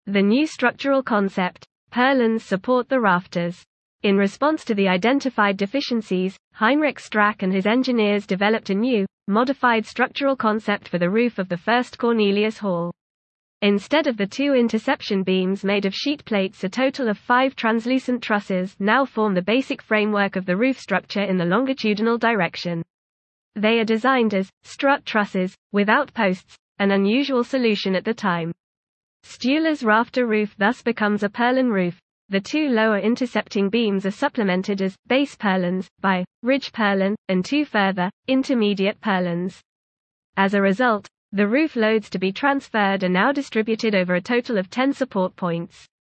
The new structural concept, purlins, support the rafters. In response to the identified deficiencies, Heinrich Strack and his engineers developed a new, modified structural concept for the roof of the first Cornelius Hall. Instead of the 2 interception beams made of sheet plates, a total of 5 translucent trusses now form the basic framework of the roof structure in the longitudinal direction. They are designed as strut trusses, without posts, an unusual solution at the time. Stühler's rafter roof thus becomes a purlin roof. The 2 lower intercepting beams are supplemented as base purlins by ridge purlin, and 2 further, intermediate purlins. As a result, the roof loads to be transferred are now distributed over a total of 10 support points.